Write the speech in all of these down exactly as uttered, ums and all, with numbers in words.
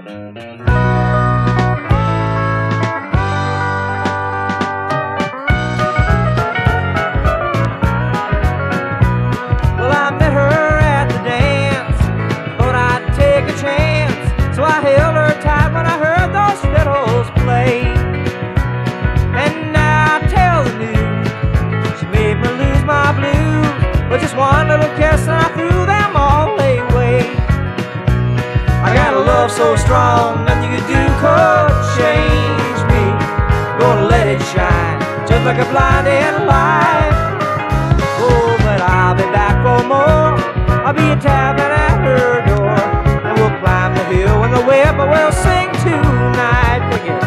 Well, I met her at the dance, thought I'd take a chance, so I held her tight when I heard those fiddles play. And now I tell the news, she made me lose my blues, but just one little kiss and I threw them all away. I got a love so strong, nothing you could do could change me. Gonna let it shine, just like a blinding light. Oh, but I'll be back for more. I'll be tapping at her door, and we'll climb the hill in the whip, but we'll sing tonight. Pick it.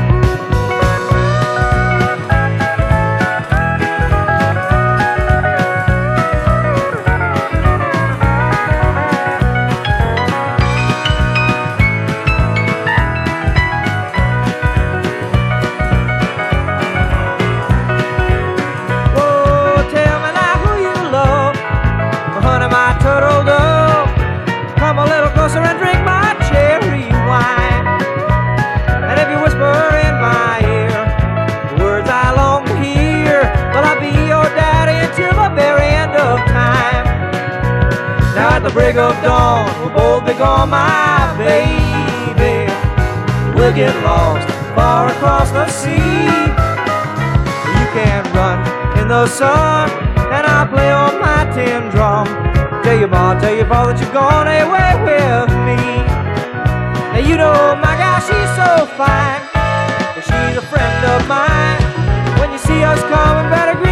And drink my cherry wine. And if you whisper in my ear the words I long to hear, well, I'll be your daddy until the very end of time. Now at the break of dawn, we'll both be gone, my baby. We'll get lost far across the sea. You can run in the sun, and I'll play on my tin drum. Tell your ma, tell your pa that you're gone away with me. Now you know my gal, she's so fine, well, she's a friend of mine. When you see us coming, better